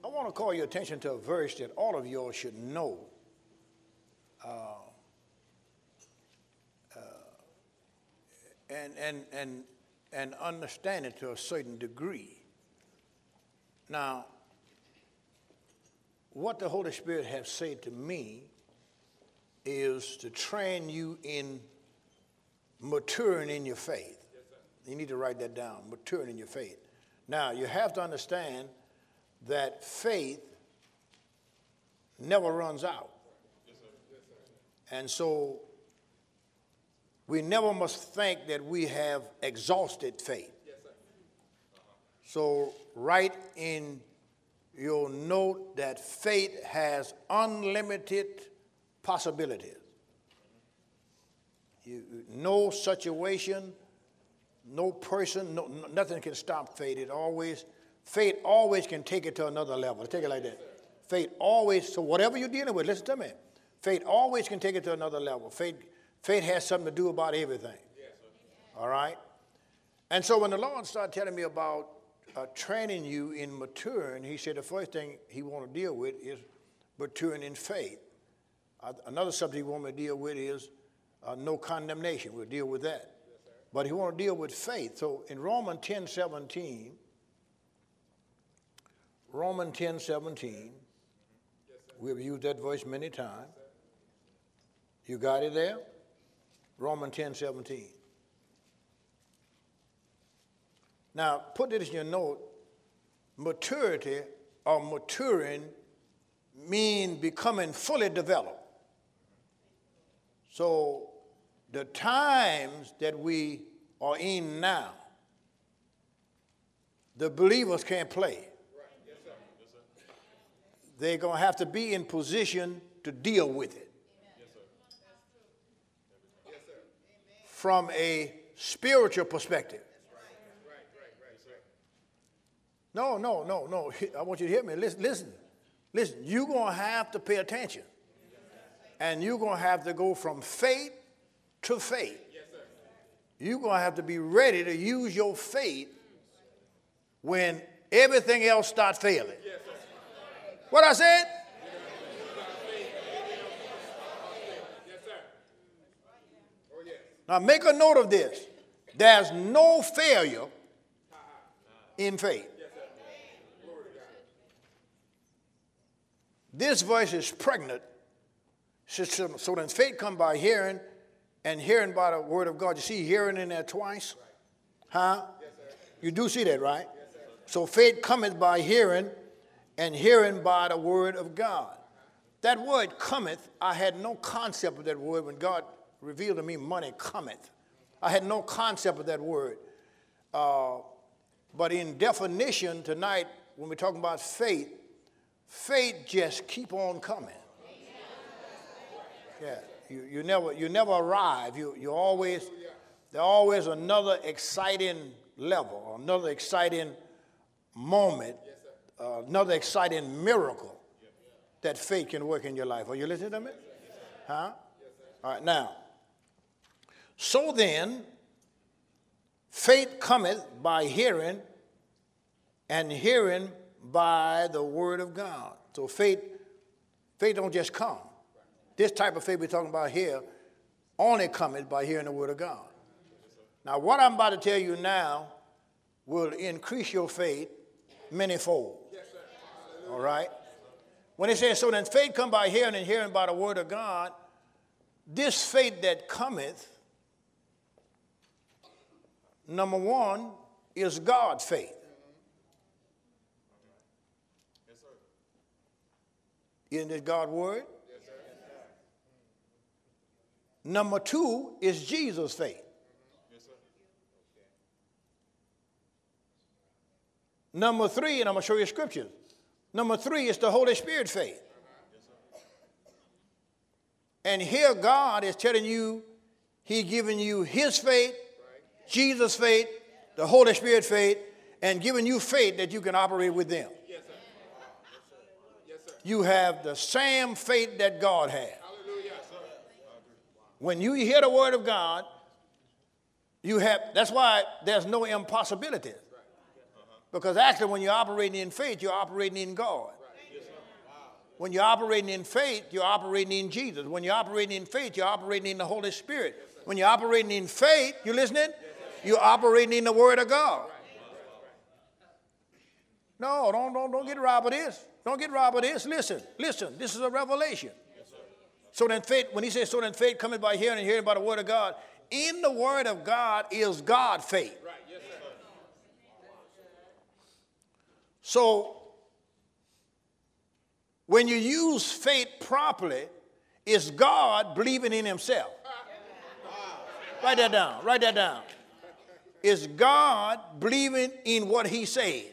I want to call your attention to a verse that all of you should know. And understand it to a certain degree. Now, what the Holy Spirit has said to me is to train you in maturing in your faith. You need to write that down, maturing in your faith. Now, you have to understand that faith never runs out. And so we never must think that we have exhausted faith. So write in your note that faith has unlimited possibilities. No situation, no person, nothing can stop faith. Faith always can take it to another level. Take it like that. Faith always, so whatever you're dealing with, listen to me. Faith always can take it to another level. Faith has something to do about everything. All right? And so when the Lord started telling me about training you in maturing, he said the first thing he want to deal with is maturing in faith. Another subject he want me to deal with is no condemnation. We'll deal with that. But he want to deal with faith. So in Romans 10:17, we've used that verse many times. You got it there? Romans 10:17. Now, put this in your note. Maturity or maturing means becoming fully developed. So the times that we are in now, the believers can't play. They're going to have to be in position to deal with it. From a spiritual perspective. No. I want you to hear me. Listen. You're going to have to pay attention. And you're going to have to go from faith to faith. You're going to have to be ready to use your faith when everything else starts failing. What I said? Now make a note of this. There's no failure in faith. This verse is pregnant. So then faith comes by hearing, and hearing by the word of God. You see hearing in there twice? Huh? You do see that, right? So faith cometh by hearing, and hearing by the word of God. That word cometh, I had no concept of that word when God revealed to me money cometh. I had no concept of that word. But in definition tonight, when we're talking about faith, faith just keep on coming. Yeah, you never arrive. There's always another exciting level, another exciting moment, another exciting miracle that faith can work in your life. Are you listening to me? Huh? All right, now. So then, faith cometh by hearing, and hearing by the word of God. So faith don't just come. This type of faith we're talking about here only cometh by hearing the word of God. Now, what I'm about to tell you now will increase your faith manyfold. All right? When it says, so then faith come by hearing, and hearing by the word of God, this faith that cometh, number one, is God's faith. Yes, sir. Isn't it God's word? Yes, sir. Number two is Jesus' faith. Yes, sir. Number three, and I'm going to show you scriptures. Number three is the Holy Spirit faith. Yes, sir. And here God is telling you, he's giving you his faith, Jesus' faith, the Holy Spirit faith, and giving you faith that you can operate with them. Yes, sir. Yes, sir. You have the same faith that God has. Hallelujah. When you hear the word of God, that's why there's no impossibilities. Because actually when you're operating in faith, you're operating in God. When you're operating in faith, you're operating in Jesus. When you're operating in faith, you're operating in the Holy Spirit. When you're operating in faith, you listening? You're operating in the Word of God. No, don't get robbed of this. Don't get robbed of this. Listen. This is a revelation. So then faith, when he says, so then faith cometh by hearing and hearing by the Word of God, in the Word of God is God faith. So when you use faith properly, it's God believing in himself. Write that down. Write that down. It's God believing in what he said.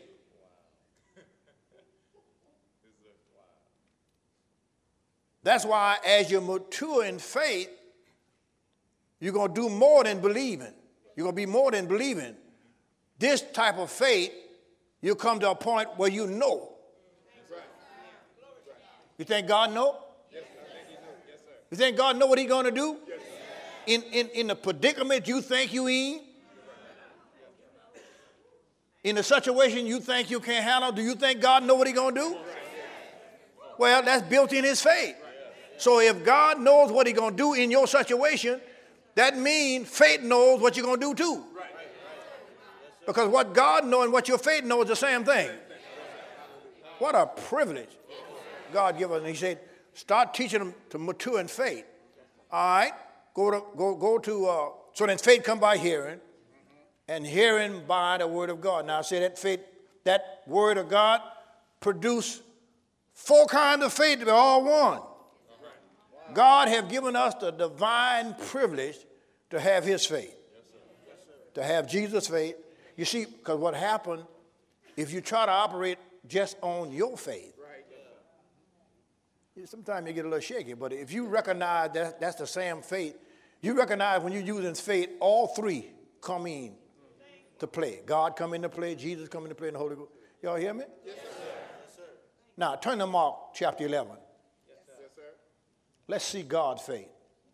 That's why as you mature in faith, you're going to do more than believing. You're going to be more than believing. This type of faith, you'll come to a point where you know. You think God know? You think God know what he's going to do? In the predicament you think you in the situation you think you can't handle, do you think God know what he's going to do? Well, that's built in his faith. So if God knows what he's going to do in your situation, that means faith knows what you're going to do too. Because what God knows and what your faith knows is the same thing. What a privilege God give us. And he said, start teaching them to mature in faith. All right? Go to so then faith come by hearing, and hearing by the Word of God. Now I say that faith, that Word of God produce 4 kinds of faith. They're all one. God have given us the divine privilege to have his faith. To have Jesus' faith. You see, because what happened, if you try to operate just on your faith, sometimes you get a little shaky, but if you recognize that that's the same faith, you recognize when you're using faith, all 3 come in to play. God come into play, Jesus come into play, and the Holy Ghost. Y'all hear me? Yes, sir. Now, turn to Mark chapter 11. Yes, sir. Let's see God's faith.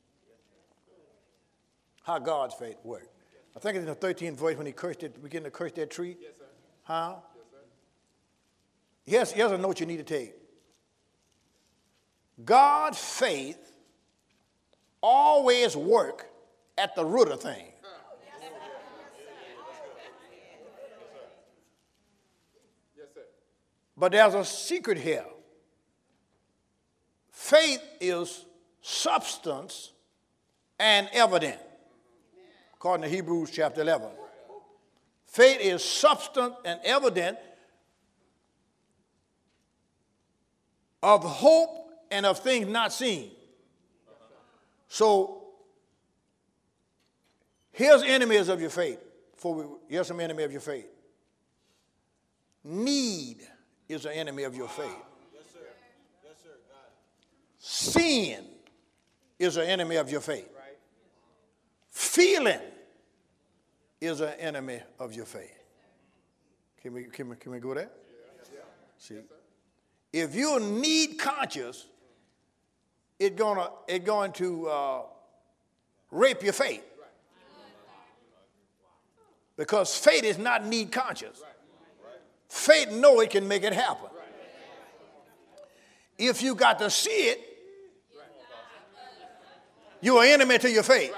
How God's faith worked. I think it's in the 13th verse when he began to curse that tree. Yes, sir. Huh? Yes, sir. Here's a note you need to take. God's faith always work at the root of things. Yes, sir. But there's a secret here. Faith is substance and evident, according to Hebrews chapter 11. Faith is substance and evident of hope and of things not seen. So, here's enemies of your faith. Here's some enemy of your faith. Need is an enemy of your faith. Yes, sir. Yes, sir. Sin is an enemy of your faith. Right. Feeling is an enemy of your faith. Can we go there? Yeah. See, yes, if you're need conscious, it's going to rape your faith. Because faith is not need conscious. Faith know it can make it happen. If you got to see it, you're an enemy to your faith.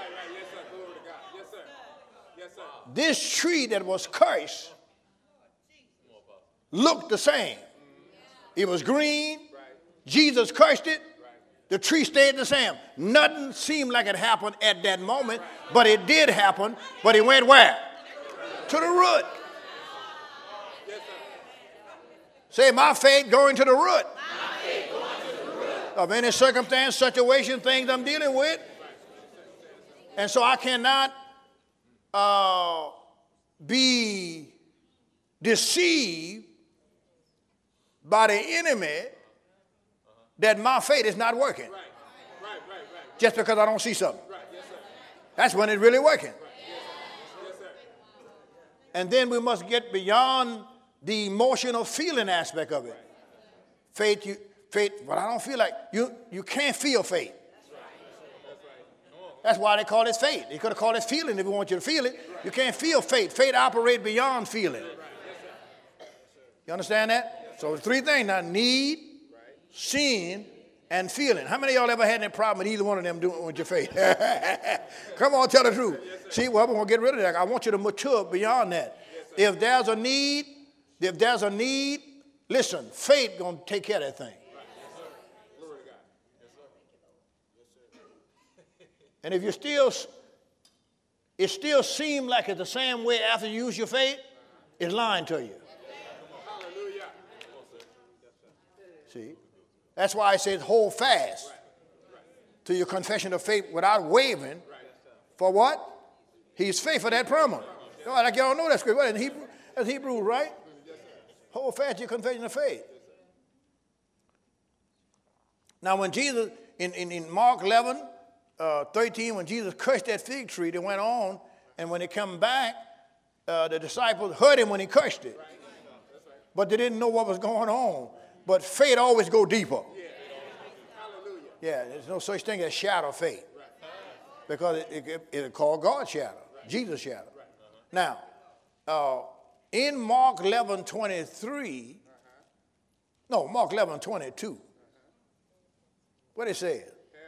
This tree that was cursed looked the same. It was green. Jesus cursed it. The tree stayed the same. Nothing seemed like it happened at that moment, but it did happen. But it went where? To the root. Say, my faith going to the root of any circumstance, situation, things I'm dealing with. And so I cannot be deceived by the enemy that my faith is not working. Just because I don't see something. That's when it's really working. And then we must get beyond the emotional feeling aspect of it. Faith, but I don't feel like, you can't feel faith. That's why they call it faith. They could have called it feeling if we want you to feel it. You can't feel faith. Faith operates beyond feeling. You understand that? So three things now: need, seeing, and feeling. How many of y'all ever had any problem with either one of them doing with your faith? Come on, tell the truth. See, well, we're going to get rid of that. I want you to mature beyond that. If there's a need, listen, faith going to take care of that thing. And if it still seems like it's the same way after you use your faith, it's lying to you. See? That's why I said hold fast to your confession of faith without wavering. For what? He's faithful, that promise. Like y'all know that scripture. That's Hebrews, right? Hold fast to your confession of faith. Now when Jesus, in Mark 11, 13, when Jesus cursed that fig tree, they went on, and when they come back, the disciples heard him when he cursed it. But they didn't know what was going on. But faith always go deeper. Yeah, there's no such thing as shadow faith. Because it's called God's shadow, Jesus' shadow. Now, in Mark 11:22, what it says?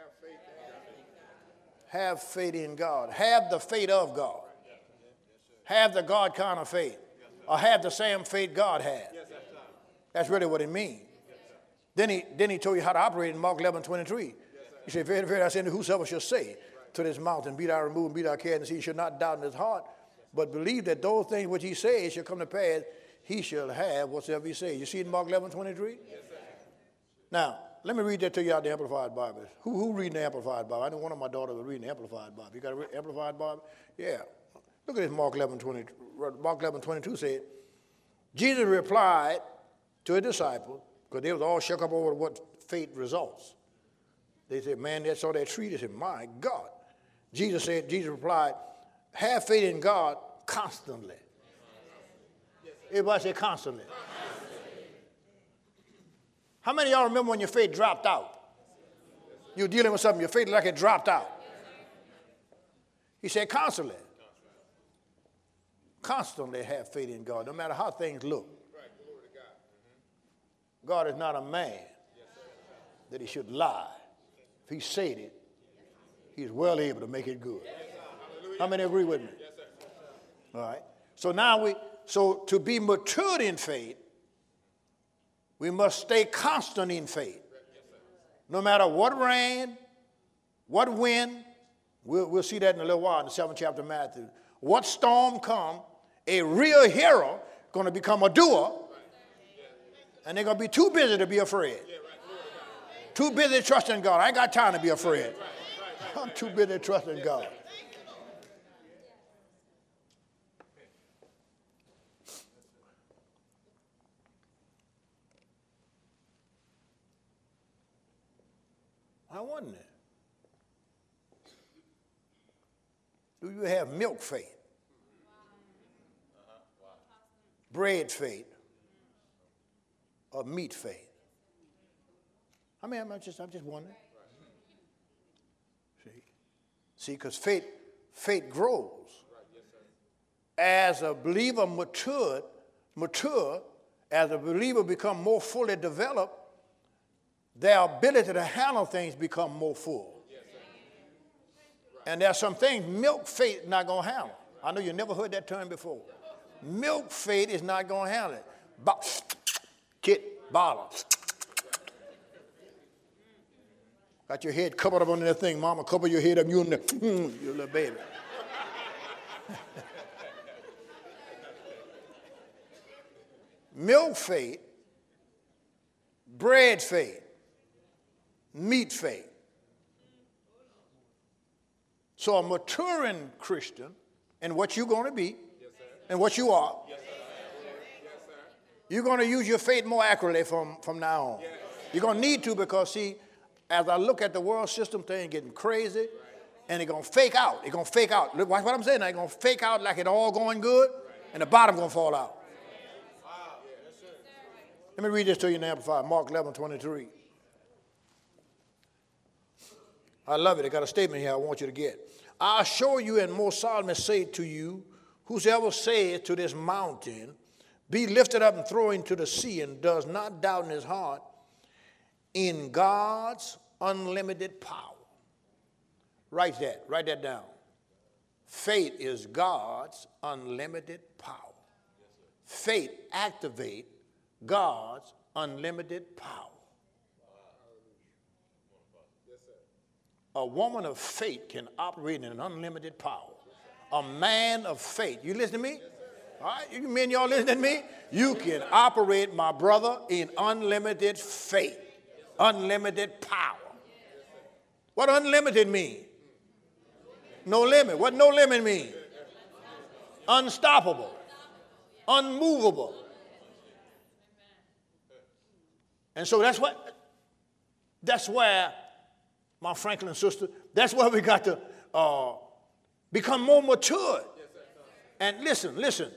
Have faith in God. Have the faith of God. Have the God kind of faith. Or have the same faith God has. That's really what it means. Then he told you how to operate in Mark 11:23. He said, very, very, I say unto whosoever shall say to this mountain, be thou removed and be thou cast into the sea, he shall not doubt in his heart, but believe that those things which he says shall come to pass, he shall have whatsoever he says. You see it in Mark 11:23? Now, let me read that to you out of the Amplified Bible. Who reading the Amplified Bible? I know one of my daughters was reading the Amplified Bible. You got an Amplified Bible? Yeah. Look at this Mark 11:20. Mark 11:22 said, Jesus replied to his disciples, because they was all shook up over what faith results. They said, man, they saw that tree. They said, my God. Jesus replied, have faith in God constantly. Everybody say constantly. How many of y'all remember when your faith dropped out? You were dealing with something, your faith like it dropped out. He said constantly. Constantly have faith in God, no matter how things look. God is not a man that he should lie. If he said it, he's well able to make it good. How many agree with me? All right. So now so to be matured in faith, we must stay constant in faith. No matter what rain, what wind, we'll see that in a little while in the 7th chapter of Matthew. What storm come, a real hero going to become a doer, and they're going to be too busy to be afraid. Too busy trusting God. I ain't got time to be afraid. I'm too busy trusting God. I wonder, do you have milk faith? Bread faith? Or meat faith? I mean, I'm just wondering. See, because faith grows. As a believer mature, as a believer become more fully developed, their ability to handle things become more full. And there's some things milk faith not going to handle. I know you never heard that term before. Milk faith is not going to handle it. Kit, bottle. Got your head covered up under that thing. Mama, cover your head up. You in there. Your little baby. Milk faith, bread faith, meat faith. So a maturing Christian in what you're going to be and what you are, you're going to use your faith more accurately from now on. You're going to need to, because, see, as I look at the world system thing getting crazy, and it's going to fake out. It's going to fake out. Look, watch what I'm saying. It's going to fake out like it all going good, and the bottom going to fall out. Let me read this to you in the Amplified, Mark 11:23. I love it. I got a statement here I want you to get. I assure you and most solemnly say to you, whosoever says to this mountain, be lifted up and thrown into the sea, and does not doubt in his heart in God's unlimited power. Write that down. Faith is God's unlimited power. Faith activates God's unlimited power. A woman of faith can operate in an unlimited power. A man of faith. You listen to me? All right, you men, y'all listen to me? You can operate, my brother, in unlimited faith. Unlimited power. What unlimited mean? No limit. What no limit mean? Unstoppable. Unmovable. And so that's where, my Franklin sister, that's where we got to become more matured. And listen.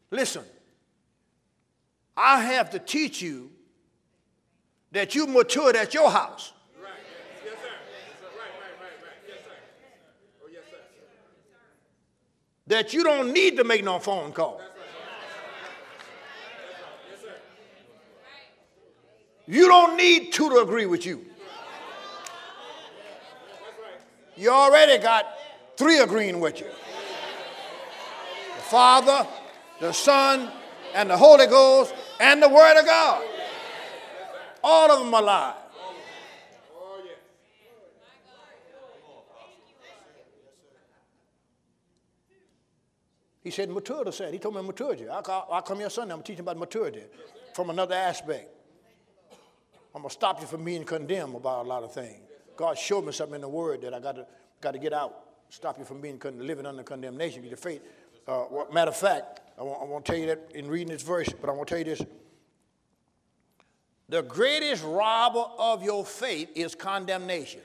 I have to teach you that you matured at your house. Right. Yes, sir. Right. Yes, sir. Oh, yes, sir. That you don't need to make no phone call. Yes, sir. You don't need two to agree with you. You already got three agreeing with you. The Father, the Son, and the Holy Ghost, and the Word of God. All of them are alive. Oh, yes. He said maturity said. He told me maturity. I'll come here Sunday. I'm teaching about maturity from another aspect. I'm going to stop you from being condemned about a lot of things. God showed me something in the Word that I got to get out. Stop you from being living under condemnation. Get your faith. Matter of fact, I want to tell you that in reading this verse, but I want to tell you this. The greatest robber of your faith is condemnation.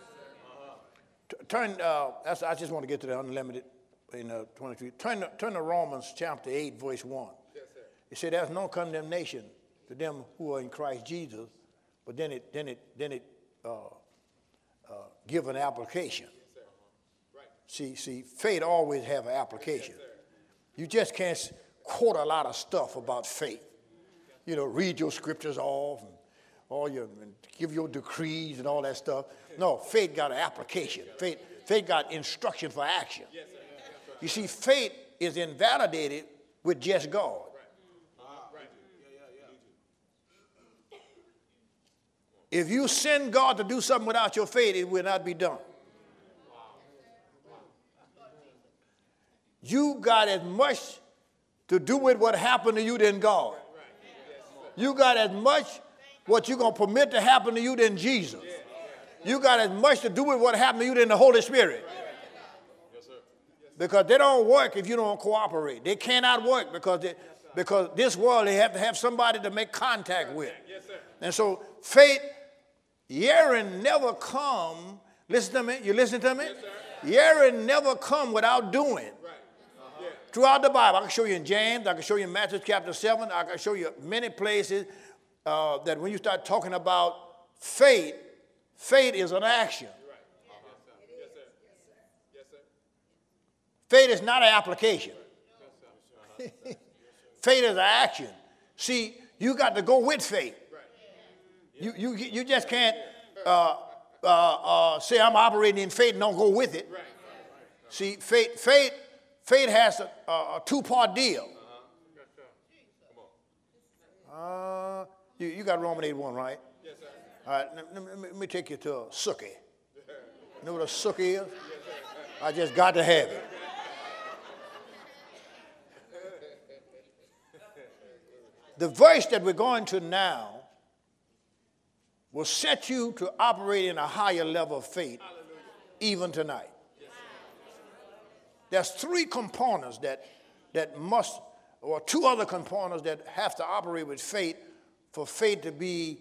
I just want to get to the unlimited in 23. Turn to Romans chapter 8, verse 1. It said there's no condemnation to them who are in Christ Jesus, but then it give an application. See, faith always have an application. You just can't quote a lot of stuff about faith. You know, read your scriptures off and give your decrees and all that stuff. No, faith got an application. Faith got instruction for action. You see, faith is invalidated with just God. If you send God to do something without your faith, it will not be done. You got as much to do with what happened to you than God. You got as much what you're going to permit to happen to you than Jesus. You got as much to do with what happened to you than the Holy Spirit. Because they don't work if you don't cooperate. They cannot work because this world, they have to have somebody to make contact with. And so faith, hearing never come. Listen to me. You listen to me? Hearing never come without doing. Throughout the Bible, I can show you in James, I can show you in Matthew chapter 7, I can show you many places that when you start talking about faith, faith is an action. Faith is not an application. Faith is an action. See, you got to go with faith. You just can't say I'm operating in faith and don't go with it. See, faith has a two-part deal. You got Romans 8:1, right? Yes, sir. All right, let me take you to a sukkah. You know what a sukkah is? I just got to have it. The verse that we're going to now will set you to operate in a higher level of faith even tonight. There's three components that must, or two other components that have to operate with faith for faith to be,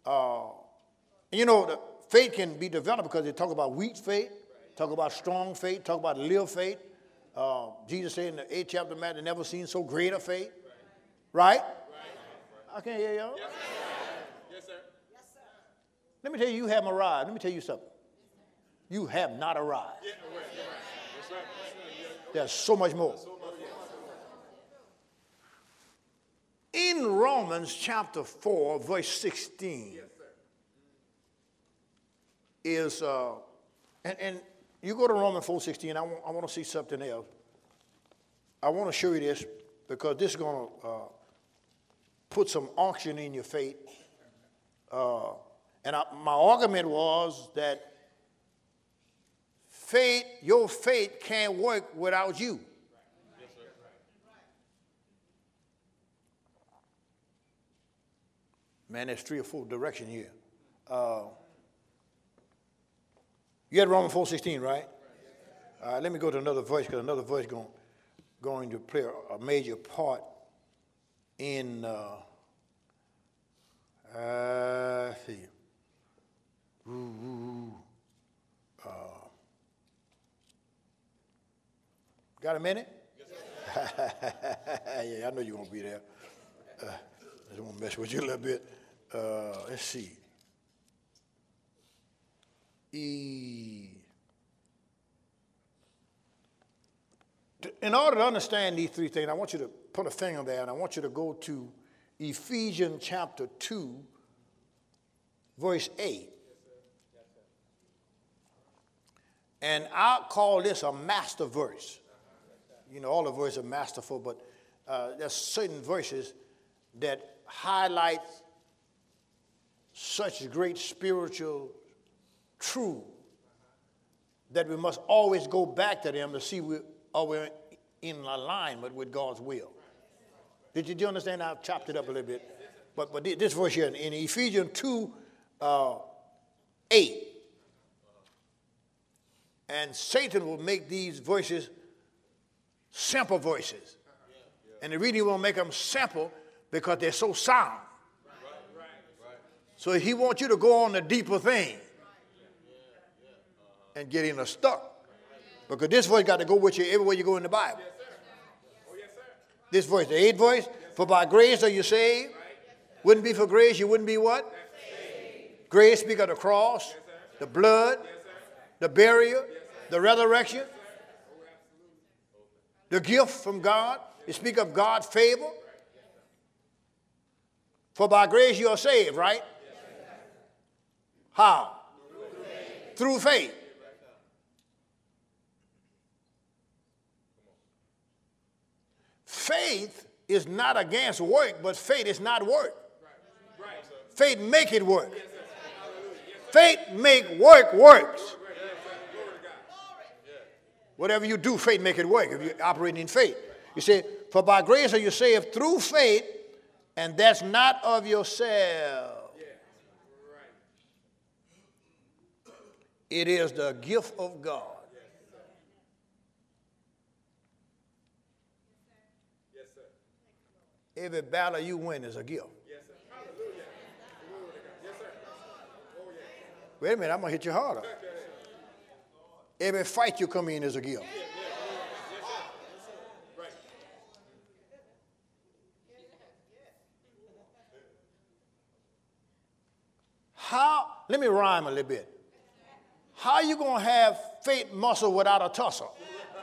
the faith can be developed because they talk about weak faith, talk about strong faith, talk about little faith. Jesus said in the 8th chapter of Matthew, never seen so great a faith. Right? I can't hear y'all. Yes, sir. Yes, sir. Let me tell you haven't arrived. Let me tell you something. You have not arrived. There's so much more. In Romans chapter 4, verse 16, is, and you go to Romans 4:16, I want to see something else. I want to show you this because this is going to put some unction in your faith. My argument was that your faith can't work without you. Man, there's 3 or 4 directions here. You had Romans 4:16, right? Let me go to another verse because another verse going to play a major part in. Let's see. Got a minute? Yeah, I know you're gonna be there. I don't want to mess with you a little bit. Let's see. In order to understand these 3 things, I want you to put a finger there, and I want you to go to Ephesians chapter 2, verse 8. And I'll call this a master verse. You know, all the verses are masterful, but there's certain verses that highlight such great spiritual truth that we must always go back to them to see are we in alignment with God's will. Did you understand? I've chopped it up a little bit. But this verse here in Ephesians 2, 8. And Satan will make these verses simple verses. And the reason he won't make them simple because they're so sound. So he wants you to go on the deeper thing and get in a stuck. Because this voice got to go with you everywhere you go in the Bible. This voice, the 8th voice, for by grace are you saved. Wouldn't be for grace, you wouldn't be what? Grace speak of the cross, the blood, the burial, the resurrection, the gift from God. It speak of God's favor. For by grace you are saved, right? How? Through faith. Faith is not against work, but faith is not work. Faith make it work. Faith make work works. Whatever you do, faith make it work if you're operating in faith. You say, for by grace are you saved through faith, and that's not of yourself. It is the gift of God. Every battle you win is a gift. Wait a minute, I'm going to hit you harder. Every fight you come in is a gift. Let me rhyme a little bit. How are you going to have faith muscle without a tussle?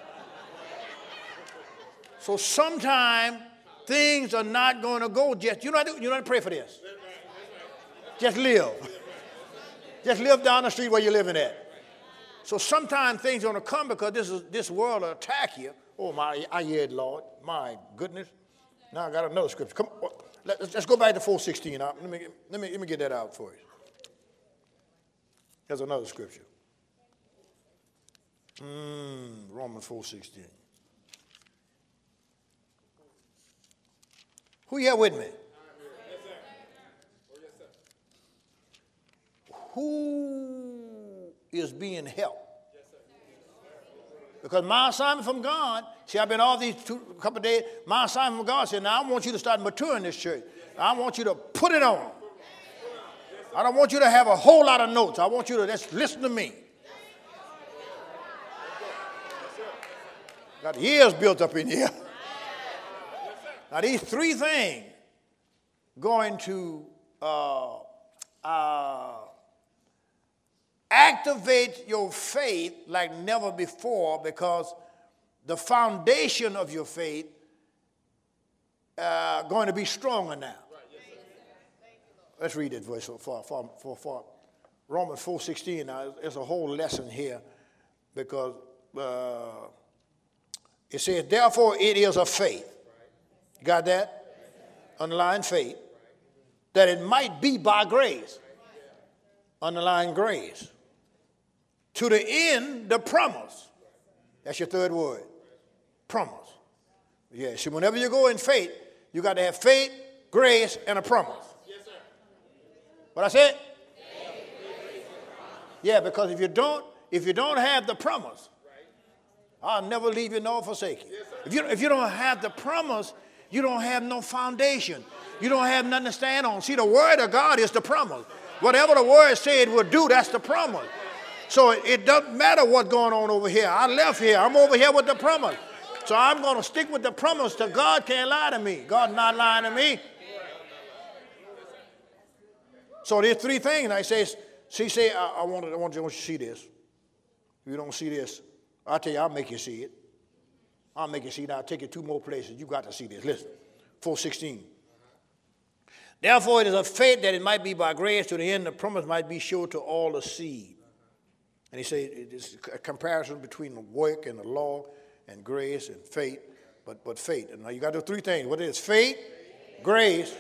So sometimes things are not going to go just, you don't have to pray for this. Just live. Just live down the street where you're living at. So sometimes things are going to come because this world will attack you. Oh, I hear it, Lord. My goodness. Now I got another scripture. Come on. Let's go back to 4:16. Let me get that out for you. There's another scripture. Romans 4:16. Who here with me? Who is being helped? Because my assignment from God, see, I've been all these couple of days, my assignment from God said, now I want you to start maturing this church. I want you to put it on. I don't want you to have a whole lot of notes. I want you to just listen to me. Got years built up in here. Now these 3 things going to activate your faith like never before, because the foundation of your faith going to be stronger now. Let's read it verse for Romans 4:16. Now, there's a whole lesson here because it says, therefore it is of faith. You got that? Underline faith. That it might be by grace. Underline grace. To the end, the promise. That's your third word. Promise. Yeah, see, whenever you go in faith, you got to have faith, grace, and a promise. Yes, sir. What I said? Yeah, because if you don't have the promise, I'll never leave you nor forsake you. If you don't have the promise, you don't have no foundation. You don't have nothing to stand on. See, the word of God is the promise. Whatever the word said will do, that's the promise. So it doesn't matter what's going on over here. I left here. I'm over here with the promise. So I'm going to stick with the promise till God can't lie to me. God's not lying to me. So there's three things. I say, I want you to see this. If you don't see this, I'll tell you, I'll make you see it. I'll make you see it. I'll take you two more places. You got to see this. Listen, 4:16. Therefore it is of faith that it might be by grace to the end the promise might be sure to all the seed. And he said it's a comparison between the work and the law and grace and faith, but faith. And now you got to do three things. What is faith, grace.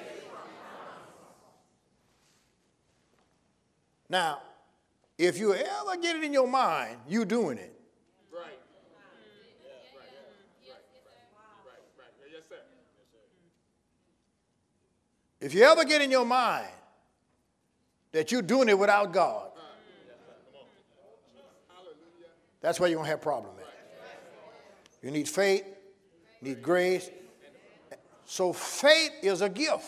Now, if you ever get it in your mind, you doing it. Right. Right. Yes, sir. If you ever get in your mind that you're doing it without God, that's where you're going to have a problem with. You need faith, need grace. So faith is a gift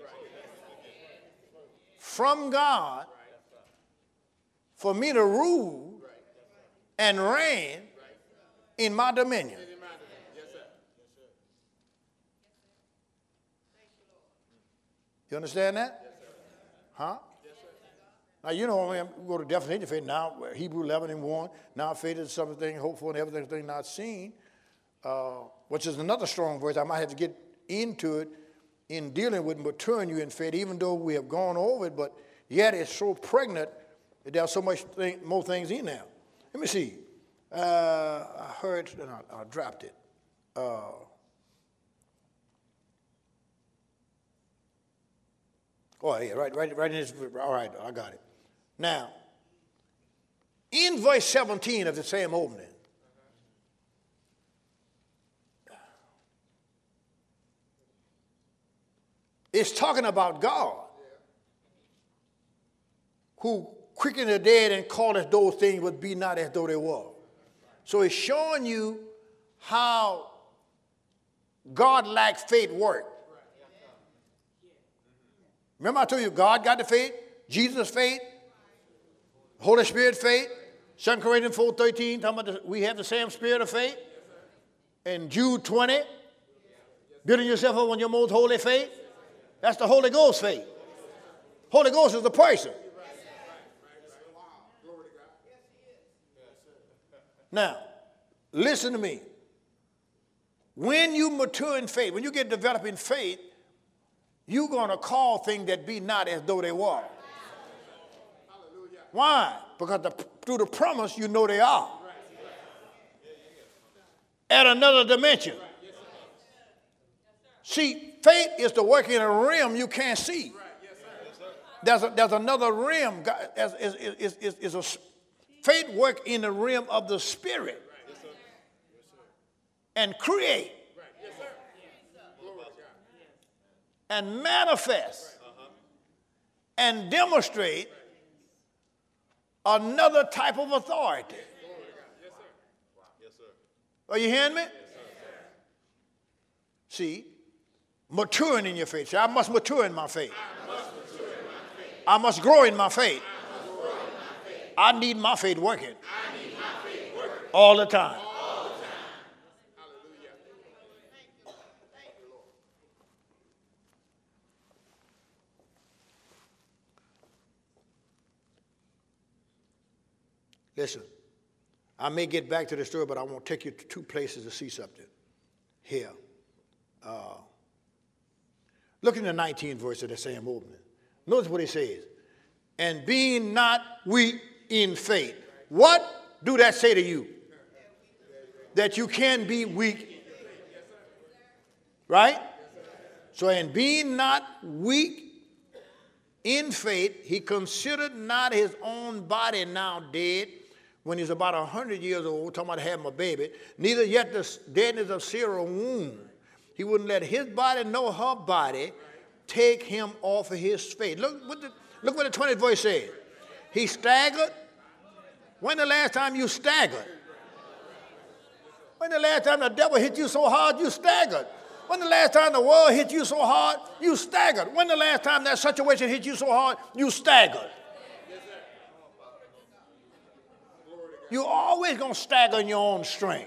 from God for me to rule and reign in my dominion. You understand that? Huh? Now, you know, we go to definition of faith now, Hebrews 11:1. Now faith is something hoped for and everything not seen, which is another strong verse. I might have to get into it in dealing with maturing you in faith, even though we have gone over it, but yet it's so pregnant that there's so much more things in there. Let me see. I heard, and I dropped it. Oh, yeah, right in this. All right, I got it. Now, in verse 17 of the same opening, it's talking about God who quickened the dead and calleth those things which be not as though they were. So it's showing you how God-like faith works. Remember I told you God got the faith, Jesus' faith, Holy Spirit faith, 2 Corinthians 4:13, talking about we have the same spirit of faith. And Jude 20, building yourself up on your most holy faith. That's the Holy Ghost faith. Holy Ghost is the person. Now, listen to me. When you mature in faith, when you get developing faith, you're going to call things that be not as though they were. Why? Because through the promise, you know they are. At another dimension. See, faith is to work in a realm you can't see. There's another realm. Faith work in the realm of the spirit and create and manifest and demonstrate another type of authority. Are you hearing me? See, maturing in your faith. See, I must mature in my faith. I must grow in my faith. I need my faith working all the time. Listen, I may get back to the story, but I want to take you to two places to see something here. Look in the 19th verse of the same opening. Notice what he says. And being not weak in faith. What do that say to you? That you can be weak. Right? So, and being not weak in faith, he considered not his own body now dead when he was about 100 years old, talking about having a baby, neither yet the deadness of Sarah's womb. He wouldn't let his body nor her body take him off of his faith. Look what the 20th verse says. He staggered. When the last time you staggered? When the last time the devil hit you so hard you staggered? When the last time the world hit you so hard you staggered? When the last time that situation hit you so hard you staggered? You're always going to stagger in your own strength.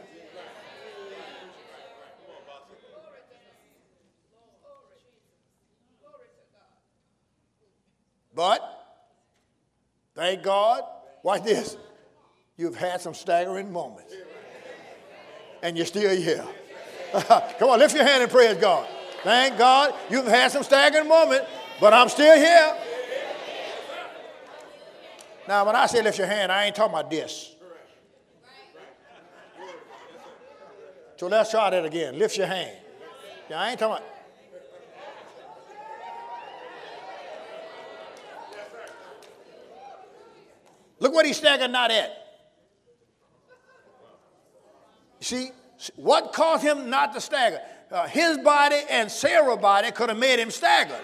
But, thank God, watch this. You've had some staggering moments. And you're still here. Come on, lift your hand and praise God. Thank God, you've had some staggering moments, but I'm still here. Now, when I say lift your hand, I ain't talking about this. So let's try that again. Lift your hand. Yeah, I ain't talking about. Look what he staggered not at. See, what caused him not to stagger? His body and Sarah's body could have made him stagger.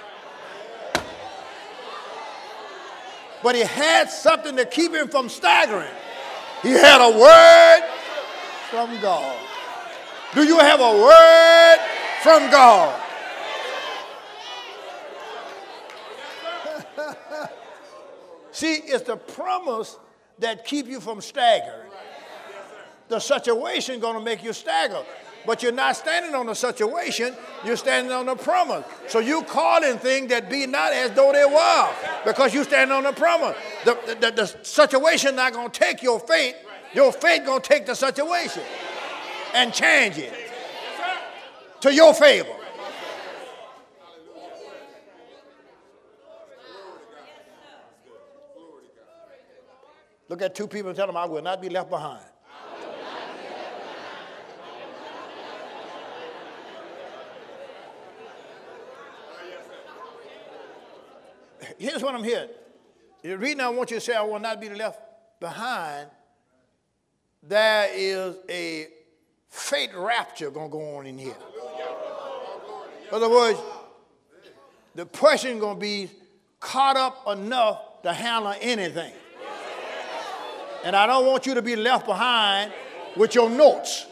But he had something to keep him from staggering. He had a word from God. Do you have a word from God? See, it's the promise that keep you from staggering. The situation going to make you stagger. But you're not standing on the situation, you're standing on the promise. So you calling things that be not as though they were, because you standing on the promise. The situation not going to take your faith going to take the situation and change it to your favor. Look at two people and tell them, I will not be left behind. Here's what I'm hearing. The reason I want you to say I will not be left behind, there is a faith rapture going to go on in here. In other words, the person going to be caught up enough to handle anything. And I don't want you to be left behind with your notes.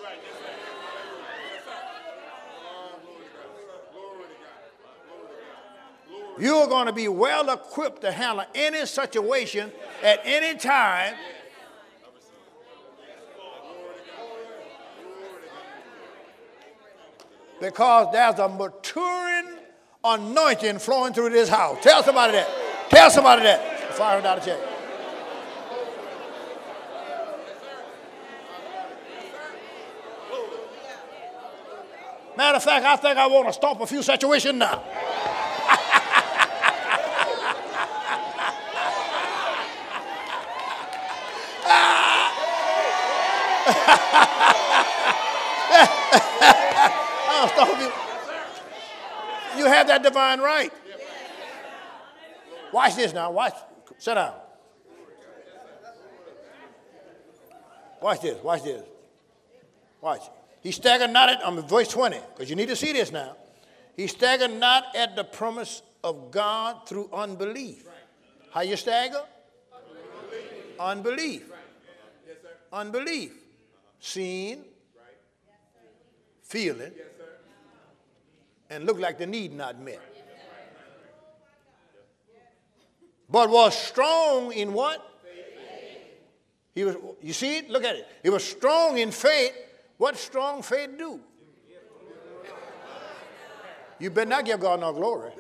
You're going to be well equipped to handle any situation at any time. Because there's a maturing anointing flowing through this house. Tell somebody that. Tell somebody that. $500 check. Matter of fact, I think I want to stomp a few situations now. I'll stomp you. You have that divine right. Watch this now. Watch. Sit down. Watch this. Watch this. Watch. He staggered not at, verse 20, because you need to see this now. He staggered not at the promise of God through unbelief. How you stagger? Unbelief. Unbelief. Seeing, feeling, and look like the need not met. But was strong in what? He was. You see it? Look at it. He was strong in faith. What strong faith do? You better not give God no glory.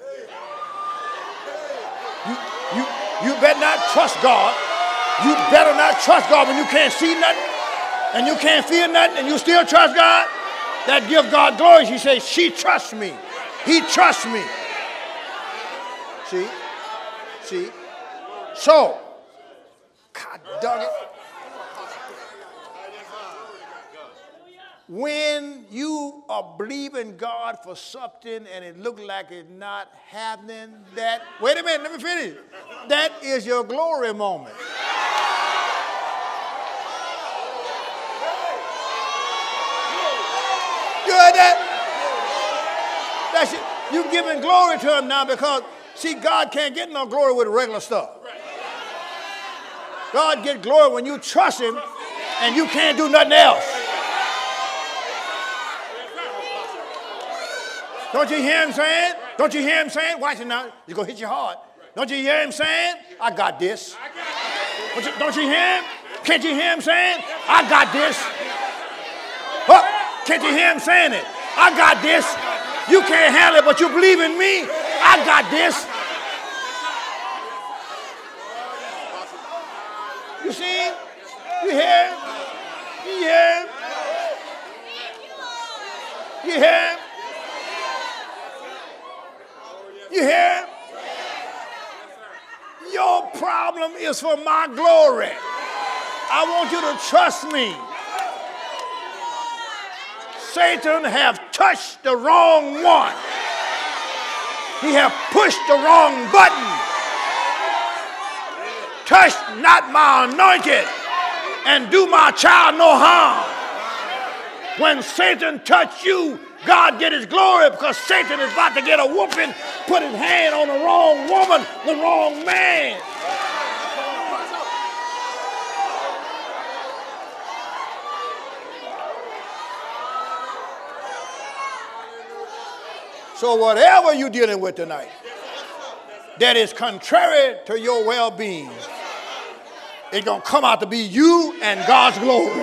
You better not trust God. You better not trust God when you can't see nothing and you can't feel nothing and you still trust God. That give God glory. He says, she trusts me. He trusts me. See? See? So, God dog it. When you are believing God for something and it looks like it's not happening, that, wait a minute, let me finish. That is your glory moment. You heard that? That's it. You're giving glory to him now because, see, God can't get no glory with regular stuff. God get glory when you trust him and you can't do nothing else. Don't you hear him saying? Don't you hear him saying? Watch it now. It's going to hit your heart. Don't you hear him saying? I got this. Don't you hear him? Can't you hear him saying? I got this. Oh, can't you hear him saying it? I got this. You can't handle it, but you believe in me. I got this. You see? You hear him? You hear him? You hear him? You hear? Your problem is for my glory. I want you to trust me. Satan have touched the wrong one. He have pushed the wrong button. Touch not my anointed and do my child no harm. When Satan touch you, God get his glory because Satan is about to get a whooping, put his hand on the wrong woman, the wrong man. So whatever you're dealing with tonight that is contrary to your well-being, it's going to come out to be you and God's glory.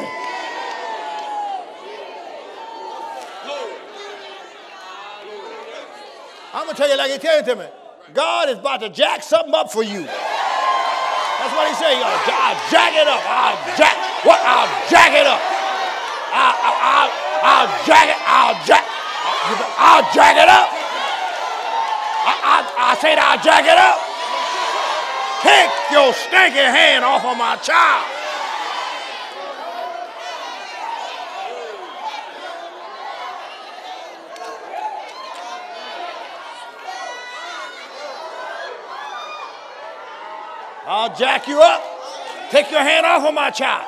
I'm going to tell you like he tell it to me. God is about to jack something up for you. That's what he said. I'll jack it up. I'll jack it up. I'll jack it. I'll jack it up. I said I'll jack it up. Take your stinky hand off of my child. I'll jack you up. Take your hand off of my child.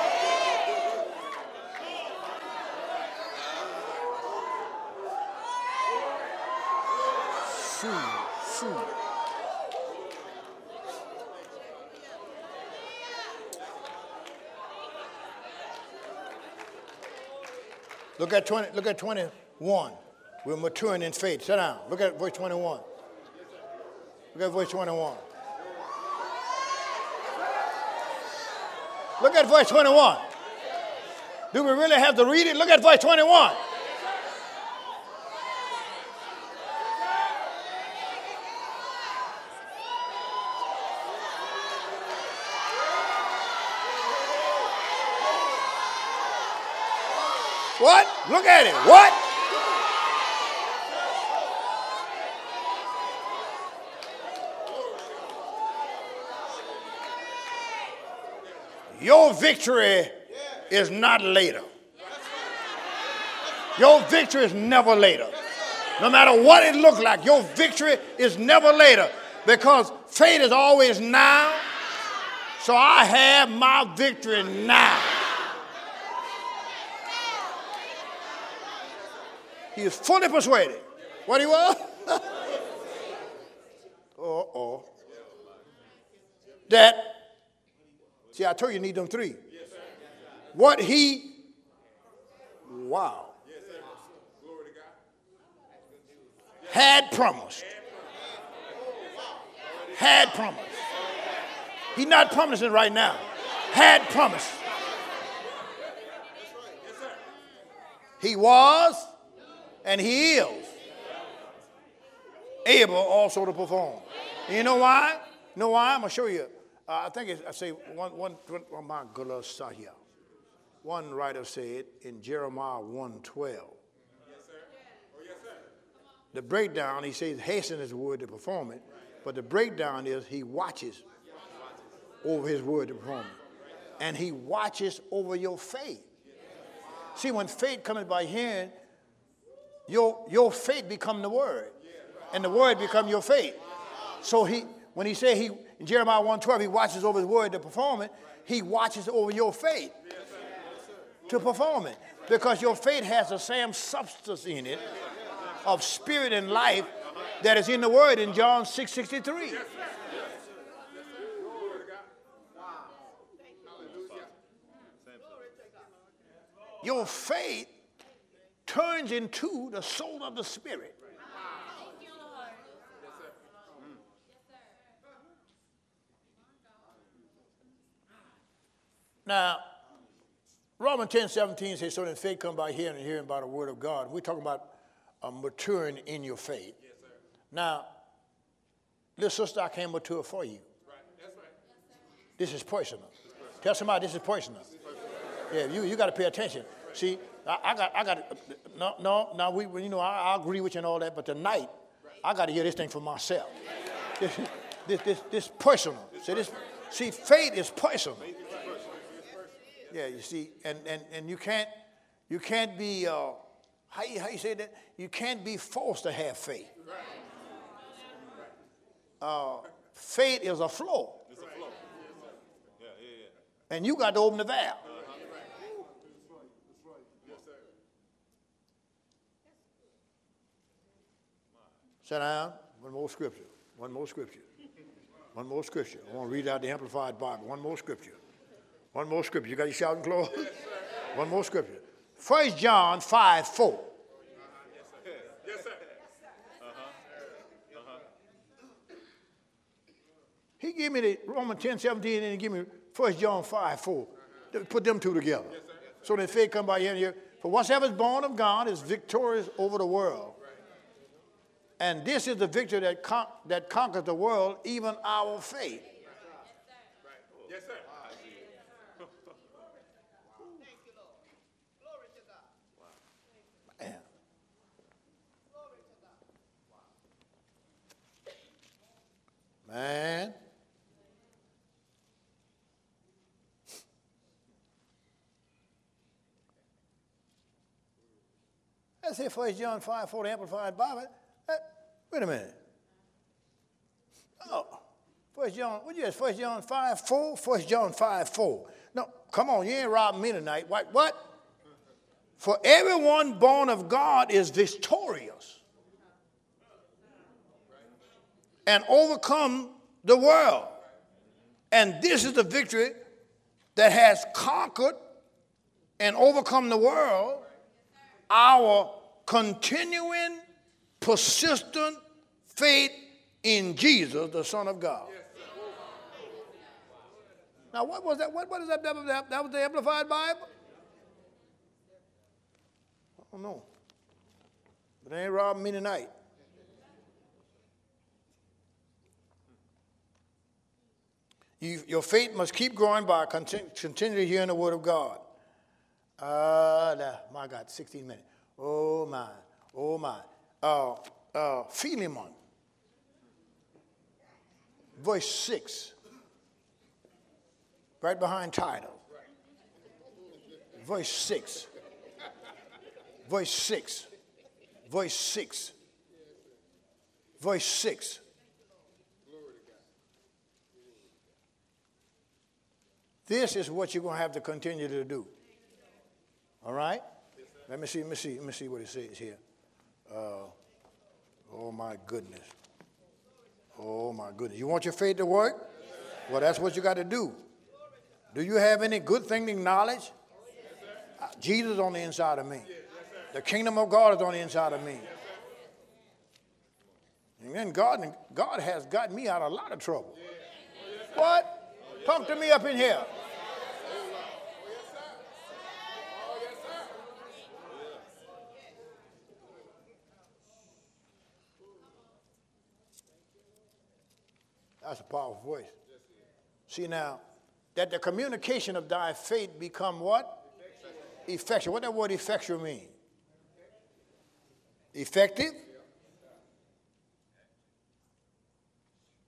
Look at 21. We're maturing in faith. Sit down. Look at verse 21. Look at verse 21. Look at verse 21. Do we really have to read it? Look at verse 21. What? Look at it. What? Your victory is not later. Your victory is never later. No matter what it looks like, your victory is never later because faith is always now. So I have my victory now. He is fully persuaded. What he was? That, see, I told you need them three. What he, had promised. Had promised. He's not promising right now. Had promised. He was and he is able also to perform. And you know why? You know why? I'm going to show you. I think it's, I say one writer said in Jeremiah 1:12. The breakdown, he says, hasten his word to perform it. But the breakdown is he watches over his word to perform it. And he watches over your faith. See, when faith comes by hearing, your faith become the word. And the word become your faith. So when he said in Jeremiah 1:12, he watches over his word to perform it, he watches over your faith to perform it. Because your faith has the same substance in it of spirit and life that is in the word in John 6:63. Your faith turns into the soul of the spirit. Now, Romans 10:17 says, so then faith comes by hearing and hearing by the word of God. We're talking about maturing in your faith. Yes, sir. Now, little sister, I can't mature for you. Right. That's right. This is personal. Tell somebody this is personal. Yeah, you got to pay attention. See, I agree with you and all that, but tonight, I got to hear this thing for myself. This personal. See, faith is personal. Yeah, you see, and you can't be how you say that? You can't be forced to have faith. Faith is a flow. It's a flow. And you got to open the valve. Sit down. One more scripture. One more scripture. One more scripture. I want to read out the Amplified Bible. One more scripture. One more scripture. You got your shouting clothes? Yes, one more scripture. 1 John 5:4. Yes, sir. He gave me the Romans 10:17 and he gave me 1 John 5:4. Put them two together. Yes, so that faith come by hearing and hearing. For whatsoever is born of God is victorious over the world. And this is the victory that conquers the world, even our faith. Yes, sir. Man. Man. That's it, 1 John 5:4, the Amplified Bible. Wait a minute. Oh, 1 John, what you 1 John 5:4? 1 John 5:4. No, come on, you ain't robbing me tonight. What? For everyone born of God is victorious and overcome the world. And this is the victory that has conquered and overcome the world, our continuing, persistent faith in Jesus, the Son of God. Now, what was that? What is that? That was the Amplified Bible? I don't know. But they ain't robbing me tonight. Your faith must keep growing by continually hearing the word of God. My God, 16 minutes. Oh, my. Philemon, verse 6, right behind title. Verse 6. Verse 6. Verse 6. Verse 6. This is what you're going to have to continue to do. All right? Let me see what it says here. Oh, my goodness. Oh, my goodness. You want your faith to work? Well, that's what you got to do. Do you have any good thing to acknowledge? Jesus is on the inside of me. The kingdom of God is on the inside of me. And then God has gotten me out of a lot of trouble. What? Talk to me up in here. That's a powerful voice. See now, that the communication of thy faith become what? Effectual. What that word effectual mean? Effective?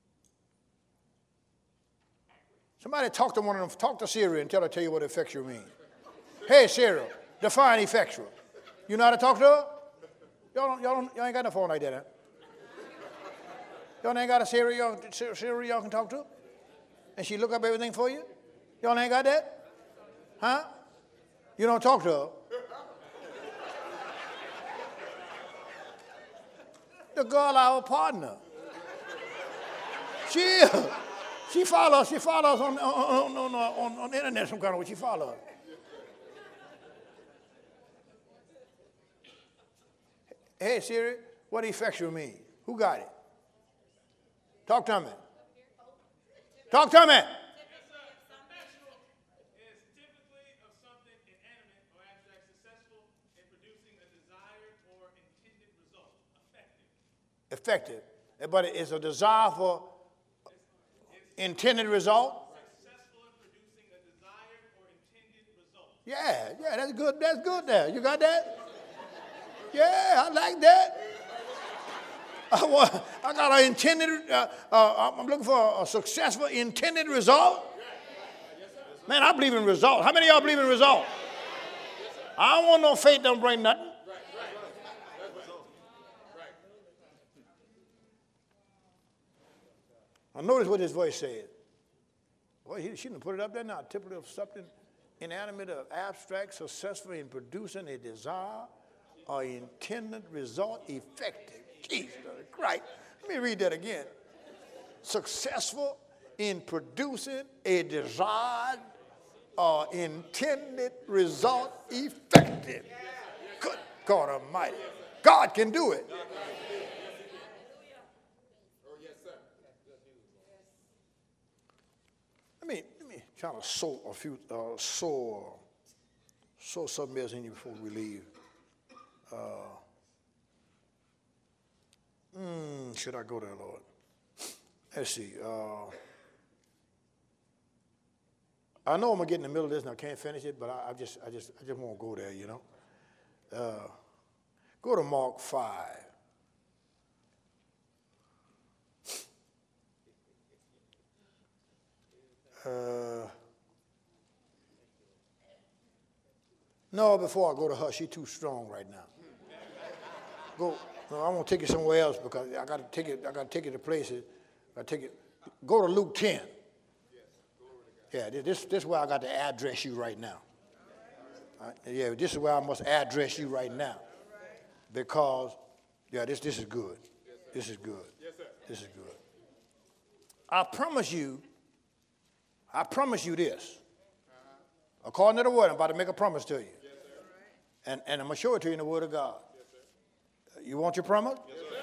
Somebody talk to one of them. Talk to Siri and tell you what effectual means. Hey, Siri, define effectual. You know how to talk to her? Y'all ain't got no phone like that, huh? Y'all ain't got a Siri y'all can talk to? And she look up everything for you? Y'all ain't got that? Huh? You don't talk to her. The girl, our partner. She follows on the internet some kind of way. She follows. Hey, Siri, what effectual mean? Who got it? Talk to me. Talk to me. Is typically of something inanimate or abstract successful in producing a desired or intended result. Effective. Effective. But it's a desire for intended result. Successful in producing a desired or intended result. Yeah, that's good. That's good there. You got that? Yeah, I like that. I got an intended, I'm looking for a successful intended result. Man, I believe in results. How many of y'all believe in results? I don't want no faith don't bring nothing. I notice what this voice said. Well, she didn't put it up there now. Typically of something inanimate or abstract, successful in producing a desire or intended result effective. Jesus Christ. Let me read that again. Successful in producing a desired or intended result effective. Good God Almighty. God can do it. Let me try to sow something else in you before we leave. Should I go there, Lord? Let's see. I know I'm gonna get in the middle of this and I can't finish it, but I just won't go there, you know. Go to Mark 5. No, before I go to her, she's too strong right now. Go. No, I won't take it somewhere else because I got to take it to places. Go to Luke 10. Yeah, this is where I got to address you right now. Yeah, this is where I must address you right now. Because, yeah, this is good. This is good. This is good. I promise you this. According to the word, I'm about to make a promise to you. And I'm going to show it to you in the word of God. You want your promise? Yes, sir.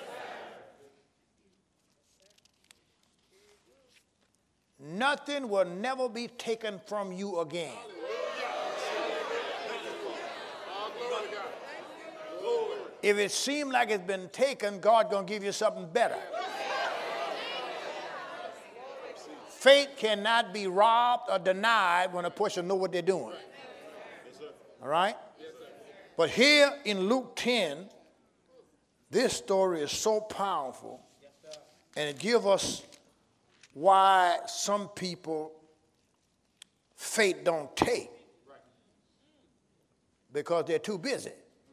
Nothing will never be taken from you again. If it seems like it's been taken, God's going to give you something better. Faith cannot be robbed or denied when a person knows what they're doing. All right? But here in Luke 10, this story is so powerful, and it gives us why some people faith don't take, because they're too busy.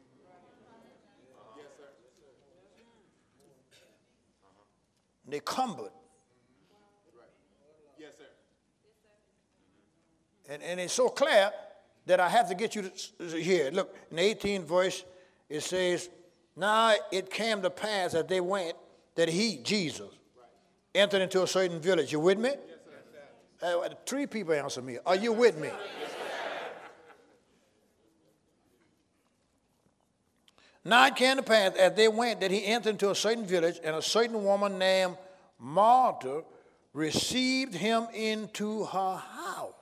They're cumbered. Yes, sir. And it's so clear that I have to get you to hear. Look, in the 18th verse, it says, now it came to pass as they went that he, Jesus, entered into a certain village. You with me? Yes, sir. 3 people answer me. Are you with me? Yes, now it came to pass as they went that he entered into a certain village, and a certain woman named Martha received him into her house.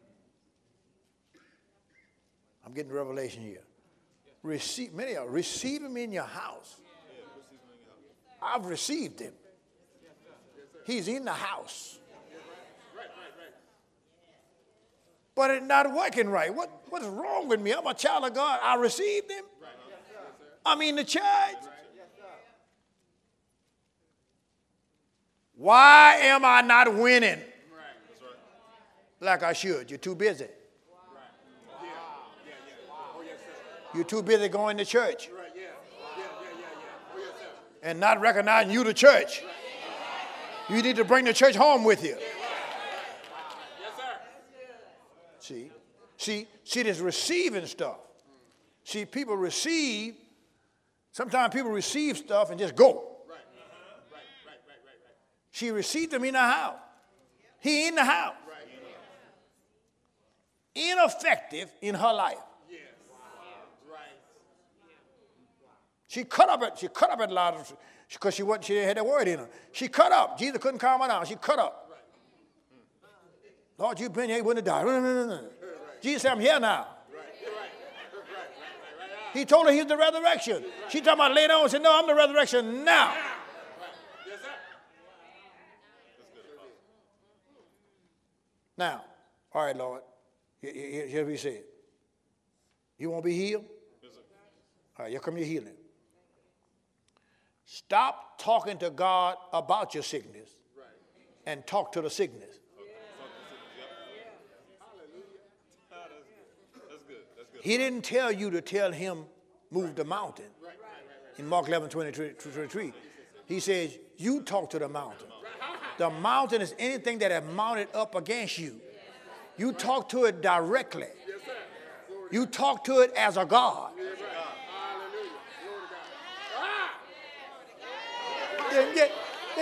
I'm getting revelation here. Many of you receive him in your house. I've received him. He's in the house. But it's not working right. What's wrong with me? I'm a child of God. I received him. I'm in the church. Why am I not winning? like I should. You're too busy. You're too busy going to church and not recognizing you the church. You need to bring the church home with you. See, this receiving stuff. See, people receive. Sometimes people receive stuff and just go. She received him in the house. He in the house. Ineffective in her life. She cut up at Lazarus because she didn't have that word in her. She cut up. Jesus couldn't calm her down. She cut up. Lord, you've been here, you wouldn't have died. No. Jesus said, I'm here now. He told her he's the resurrection. She talking about later on and said, no, I'm the resurrection now. Now, all right, Lord, here's what he said. You won't be healed? All right, here come your healing. Stop talking to God about your sickness and talk to the sickness. He didn't tell you to tell him move the mountain. In Mark 11:23, he says, you talk to the mountain. The mountain is anything that has mounted up against you. You talk to it directly. You talk to it as a God. Didn't get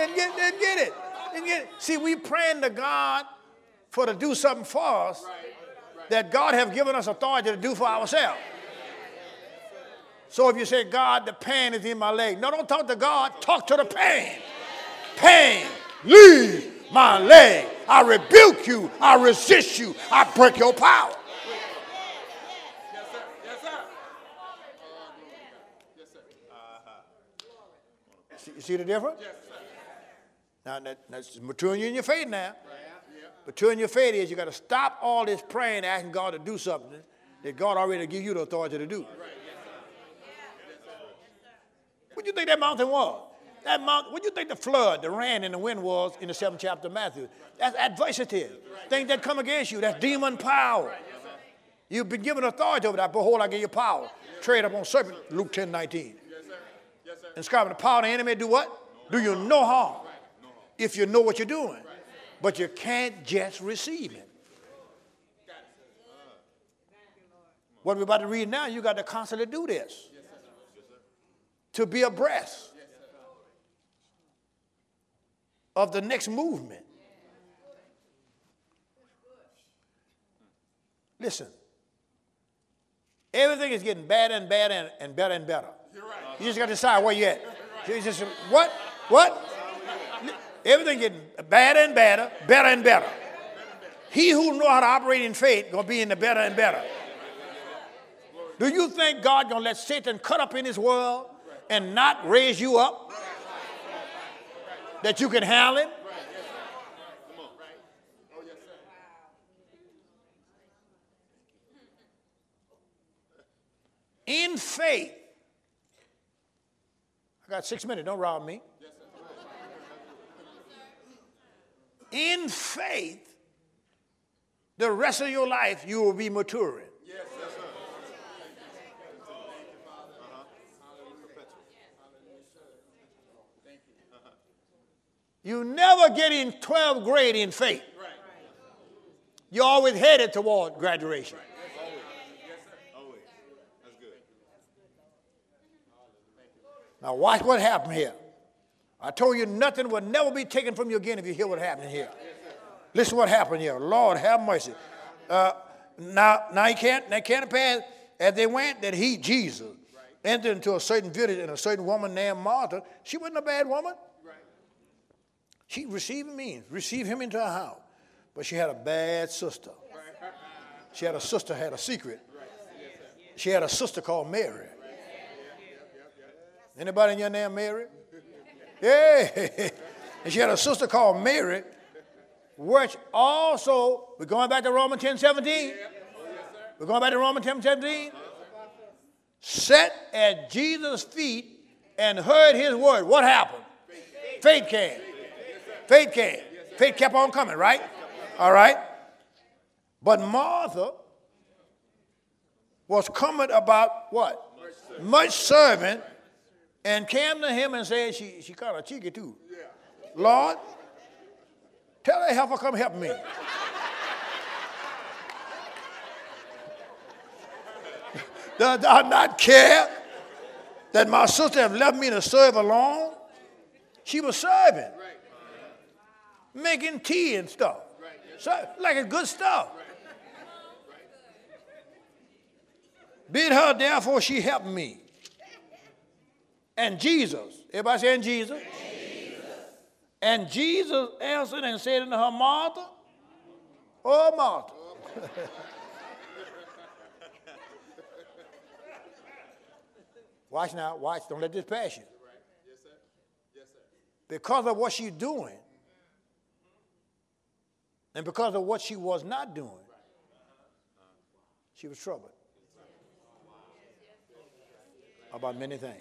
it. See, we praying to God to do something for us that God have given us authority to do for ourselves. So if you say, God, the pain is in my leg. No, don't talk to God. Talk to the pain. Pain, leave my leg. I rebuke you. I resist you. I break your power. You see the difference? Now, that's maturing you in your faith now. Maturing your faith is you got to stop all this praying, asking God to do something that God already gave you the authority to do. What do you think that mountain was? That mountain, what do you think the flood, the rain, and the wind was in the 7th chapter of Matthew? That's adversity. Things that come against you. That's demon power. You've been given authority over that. Behold, I give you power. Tread upon serpents, Luke 10:19. And describing the power of the enemy, do what? Do you no harm if you know what you're doing. But you can't just receive it. What we're about to read now, you got to constantly do this. To be abreast of the next movement. Listen. Everything is getting better and better and better and better. You just got to decide where you're at. You just, what? Everything getting better and better, better and better. He who know how to operate in faith going to be in the better and better. Do you think God going to let Satan cut up in his world and not raise you up? That you can handle him? In faith. I got 6 minutes, don't rob me. In faith, the rest of your life, you will be maturing. Yes, sir. You never get in 12th grade in faith. You're always headed toward graduation. Now watch what happened here. I told you nothing will never be taken from you again if you hear what happened here. Listen what happened here. Lord, have mercy. Now it can't pass as they went that he, Jesus, entered into a certain village and a certain woman named Martha. She wasn't a bad woman. She received him into her house. But she had a bad sister. She had a sister had a secret. She had a sister called Mary. Anybody in your name Mary? Yeah. And she had a sister called Mary, which also, we're going back to Romans 10:17. We're going back to Romans 10:17. Sat at Jesus' feet and heard his word. What happened? Faith came. Faith came. Faith kept on coming, right? All right. But Martha was coming about what? Much serving, and came to him and said, she kind of cheeky too. Lord, tell that helper come help me. Does thou not care that my sister have left me to serve alone? She was serving, making tea and stuff. So, like a good stuff. Bid her, therefore, she helped me. And Jesus, everybody saying Jesus? And Jesus answered and said unto her, Martha, oh, Martha. Watch now, watch. Don't let this pass you. Yes, sir. Yes, sir. Because of what she's doing, and because of what she was not doing, she was troubled about many things.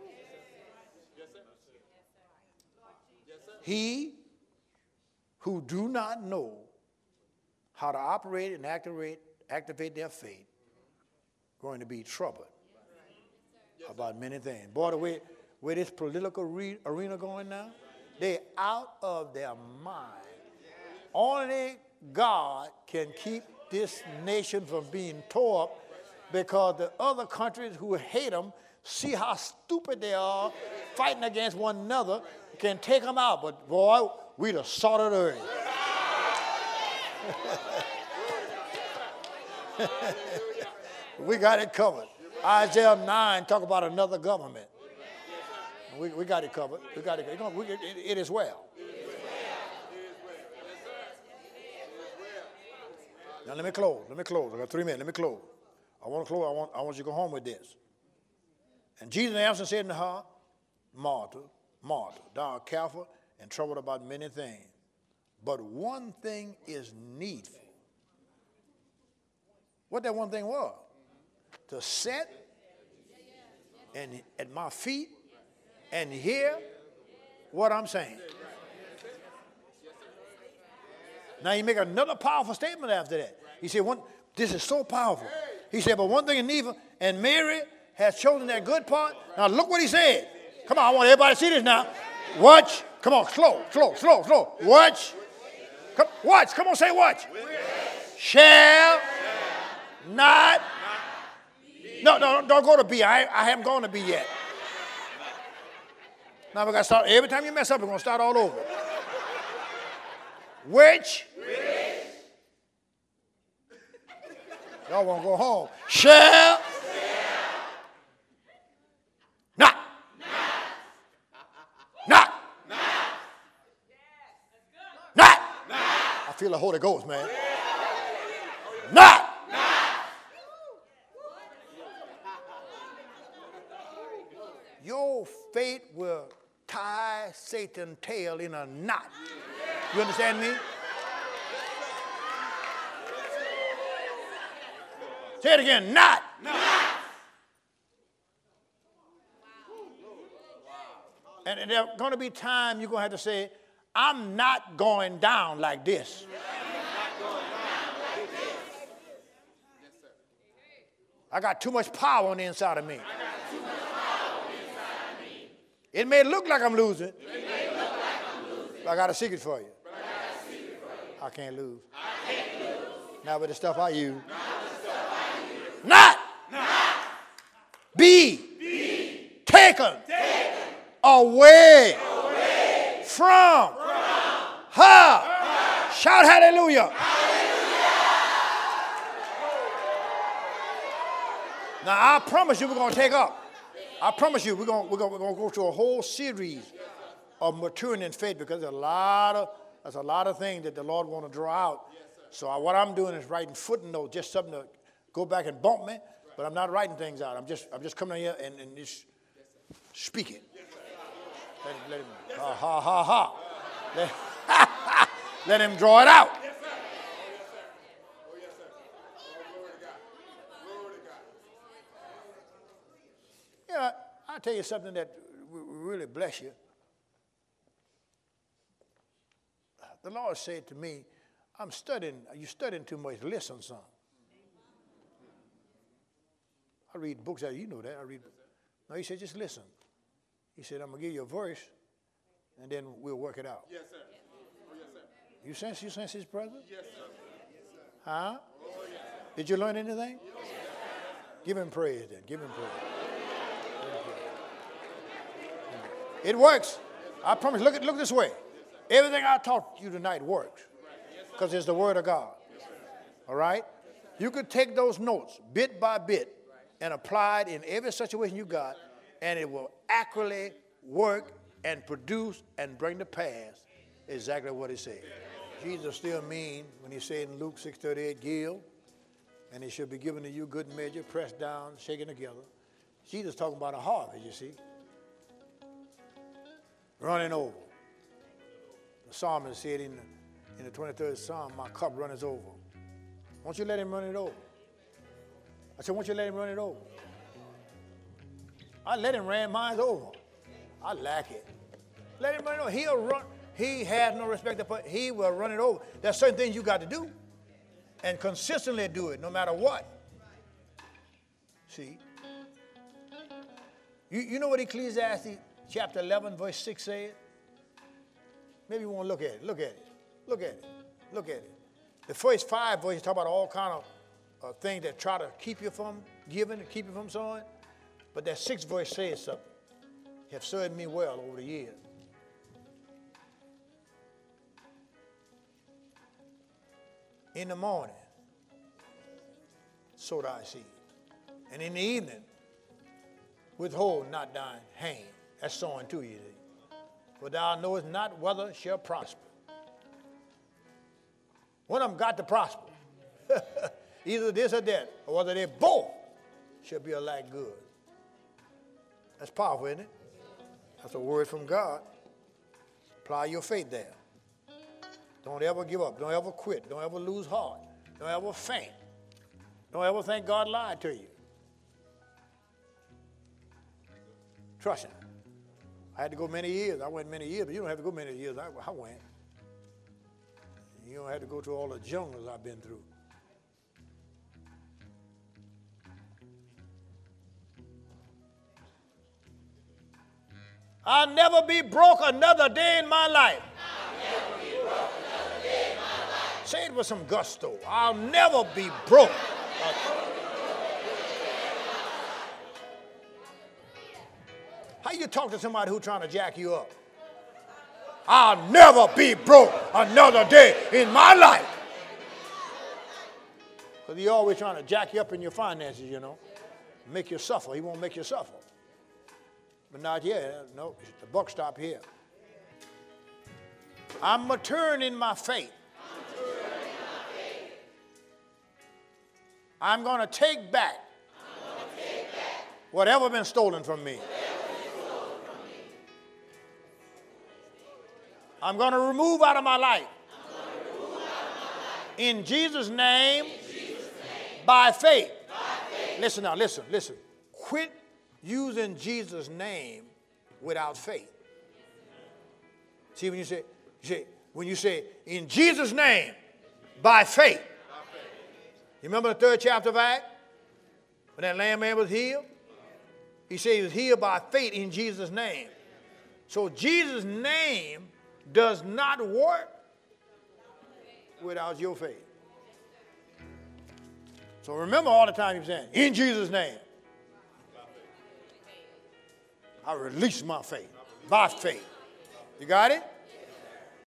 He who do not know how to operate and activate their faith, going to be troubled about many things. Boy, the way this political arena going now, they're out of their mind. Only God can keep this nation from being tore up, because the other countries who hate them see how stupid they are fighting against one another, can take them out. But boy, we the salt of the earth. We got it covered. Isaiah 9 talk about another government. We got it covered. We got it. It is well. Now let me close. I got 3 minutes. Let me close. I want to close. I want you to go home with this. And Jesus answered and said unto her, Martha, Martha, thou art careful and troubled about many things, but one thing is needful. What that one thing was? To sit and at my feet and hear what I'm saying. Now you make another powerful statement after that. He said, this is so powerful. He said, but one thing is needful, and Mary has chosen that good part. Now look what he said. Come on, I want everybody to see this now. Watch. Come on, slow. Watch. Watch. Come on, say watch. Shall not. No, don't go to B. I haven't gone to B yet. Now we got to start. Every time you mess up, we're going to start all over. Which? Y'all want to go home. Shall not. I feel the Holy Ghost, man. Not. Your faith will tie Satan's tail in a knot. You understand me? Say it again. Not. And there's going to be time you're going to have to say, I'm not going down like this. I got too much power on the inside of me. It may look like I'm losing, but I got a secret for you. I can't lose. Not with the stuff I use. Not be taken away from her. Shout hallelujah. Now I promise you we're going to take up. I promise you we're going to go through a whole series of maturing in faith, because there's a lot of things that the Lord want to draw out. So what I'm doing is writing footnotes, just something to go back and bump me, but I'm not writing things out. I'm just coming here and just speaking. Let him let him draw it out. Yeah, I'll tell you something that will really bless you. The Lord said to me, I'm studying. You're studying too much. Listen, son. I read books out. You know that. I read. No, he said, just listen. He said, I'm going to give you a verse, and then we'll work it out. Yes, sir. Oh, yes, sir. You sense his presence? Yes, sir. Huh? Oh, yes, sir. Did you learn anything? Yes, give him praise then. Give him praise. It works. I promise. Look this way. Everything I taught you tonight works because it's the Word of God. All right? You could take those notes bit by bit and apply it in every situation you got, and it will accurately work and produce and bring to pass exactly what it said. Jesus still mean when he said in Luke 6:38, give, and it should be given to you good measure, pressed down, shaken together. Jesus talking about a harvest, you see. Running over. The psalmist said in the 23rd Psalm, my cup runneth over. Won't you let him run it over? I said, won't you let him run it over? I let him ran mine over. I like it. Let him run it over. He'll run. He has no respect for it. He will run it over. There's certain things you got to do. And consistently do it, no matter what. See? You know what Ecclesiastes chapter 11, verse 6 says? Maybe you want to look at it. Look at it. Look at it. Look at it. The first 5 verses talk about all kind of things that try to keep you from giving, keep you from sowing. But that 6th verse says something. Have served me well over the years. In the morning, sow thy seed. And in the evening, withhold not thine hand. That's sowing too, you see. For thou knowest not whether shall prosper. One of them got to prosper. Either this or that, or whether they both shall be alike good. That's powerful, isn't it? That's a word from God. Apply your faith there. Don't ever give up. Don't ever quit. Don't ever lose heart. Don't ever faint. Don't ever think God lied to you. Trust him. I had to go many years. I went many years, but you don't have to go many years. I went. You don't have to go through all the jungles I've been through. I'll never be broke another day in my life. Say it with some gusto. I'll never be broke. How you talk to somebody who's trying to jack you up? I'll never be broke another day in my life. Because he's always trying to jack you up in your finances, you know. Make you suffer. He won't make you suffer. But not yet. No, the buck stopped here. I'm maturing in my faith. I'm going to take back whatever been stolen from me. I'm going to remove out of my life. In Jesus' name, by faith. Listen now, listen. Quit using Jesus' name without faith. See, when you say, in Jesus' name, by faith. You remember the 3rd chapter of Acts? When that lame man was healed? He said he was healed by faith in Jesus' name. So Jesus' name does not work without your faith. So remember all the time you're saying, in Jesus' name. I release my faith by faith. You got it?